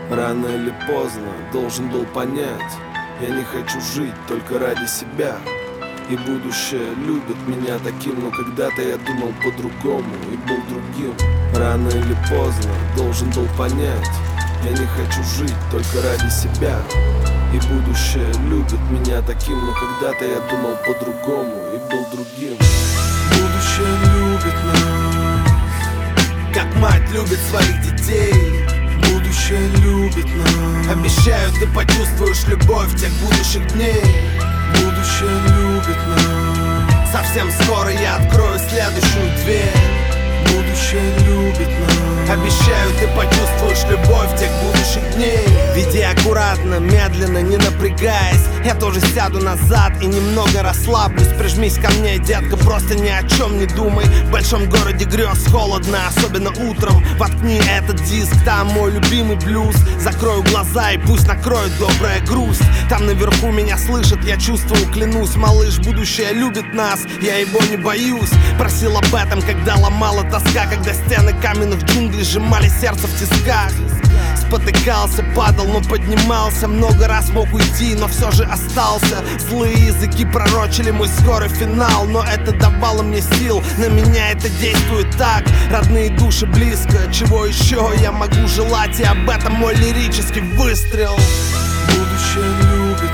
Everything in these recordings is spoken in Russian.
Рано или поздно должен был понять: я не хочу жить только ради себя. И будущее любит меня таким, но когда-то я думал по-другому и был другим. Рано или поздно должен был понять: я не хочу жить только ради себя. И будущее любит меня таким, но когда-то я думал по-другому и был другим. Будущее любит нас, как мать любит своих детей. Будущее любит нас, обещаю, ты почувствуешь любовь тех будущих дней. Будущее любит нас, совсем скоро я открою следующую дверь. Будущее любит нас, обещаю, ты почувствуешь любовь тех будущих дней. Веди аккуратно, медленно, не напрягаясь. Я тоже сяду назад и немного расслаблюсь. Прижмись ко мне, детка, просто ни о чем не думай. В большом городе грез холодно, особенно утром. Воткни этот диск, там мой любимый блюз. Закрою глаза и пусть накроет добрая грусть. Там наверху меня слышат, я чувствую, клянусь. Малыш, будущее любит нас, я его не боюсь. Просил об этом, когда ломала тоска, когда стены каменных джунглей сжимали сердце в тисках. Спотыкался, падал, но поднимался. Много раз мог уйти, но все же остался. Злые языки пророчили мой скорый финал, но это давало мне сил, на меня это действует так. Родные души близко, чего еще я могу желать? И об этом мой лирический выстрел. Будущее любит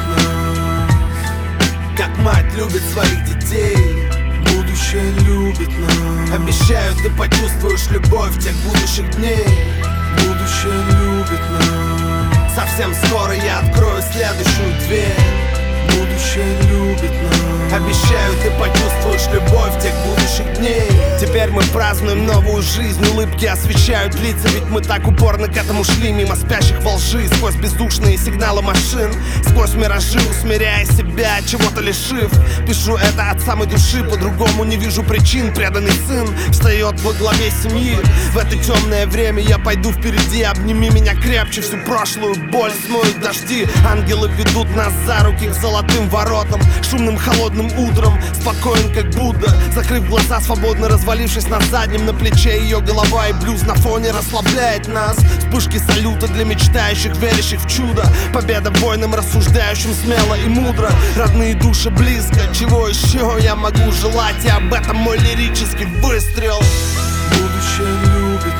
нас, как мать любит своих детей. Будущее любит нас, обещаю, ты почувствуешь любовь тех будущих дней. Будущее любит нас, совсем скоро я открою следующую дверь. Будущее любит нас, обещаю, ты почувствуешь любовь тех будущих дней. Теперь мы празднуем новую жизнь, улыбки освещают лица. Ведь мы так упорно к этому шли, мимо спящих во лжи, сквозь бездушные сигналы машин, сквозь миражи, усмиряя себя, чего-то лишив. Пишу это от самой души, по-другому не вижу причин. Преданный сын встает во главе семьи. В это темное время я пойду впереди. Обними меня крепче, всю прошлую боль смоют дожди. Ангелы ведут нас за руки к золотым воротам. Шумным холодным утром, спокоен как Будда, закрыв глаза, свободно развалившись на заднем. На плече ее голова и блюз на фоне расслабляет нас. Вспышки салюта для мечтающих, верящих в чудо. Победа воинам, рассуждающим смело и мудро. Родные души близко, чего еще я могу желать? И об этом мой лирический выстрел. Будущее любит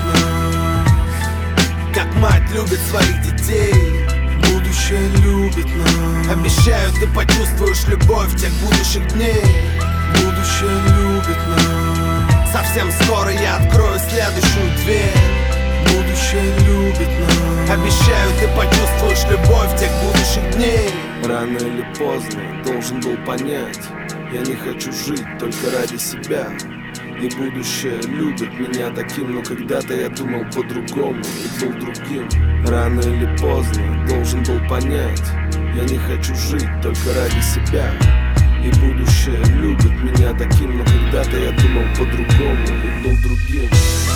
нас, как мать любит своих детей. Будущее любит нас, обещаю, ты почувствуешь любовь тех будущих дней. Будущее любит нас, совсем скоро я открою следующую дверь. Будущее любит нас, обещаю, ты почувствуешь любовь тех будущих дней. Рано или поздно должен был понять: я не хочу жить только ради себя. И будущее любит меня таким, но когда-то я думал по-другому и был другим. Рано или поздно должен был понять: я не хочу жить только ради себя. И будущее любит меня таким, но когда-то я думал по-другому и был другим.